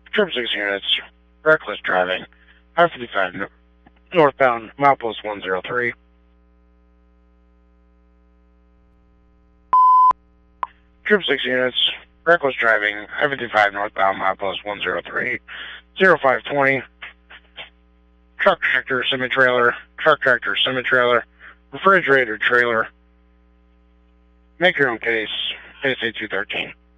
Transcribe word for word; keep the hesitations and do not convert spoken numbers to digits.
Trip six units, reckless driving, I fifty-five no northbound, milepost one zero three. Trip six units, reckless driving, I fifty-five northbound, milepost one zero three, zero five twenty. Truck tractor, semi-trailer, truck tractor, semi-trailer, refrigerator trailer. Make your own case, case A two thirteen.